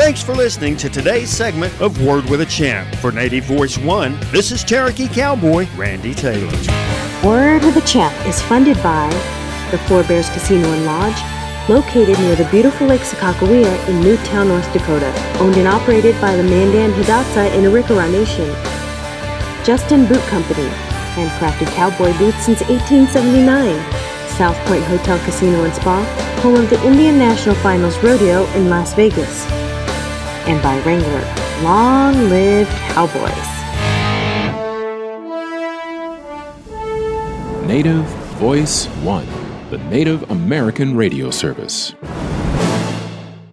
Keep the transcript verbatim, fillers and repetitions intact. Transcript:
Thanks for listening to today's segment of Word with a Champ. For Native Voice One, this is Cherokee Cowboy Randy Taylor. Word with a Champ is funded by the Four Bears Casino and Lodge, located near the beautiful Lake Sakakawea in Newtown, North Dakota, owned and operated by the Mandan Hidatsa in Arikara Nation. Justin Boot Company, handcrafted cowboy boots since eighteen seventy-nine. South Point Hotel Casino and Spa, home of the Indian National Finals Rodeo in Las Vegas. And by Wrangler, long live cowboys. Native Voice One, the Native American radio service.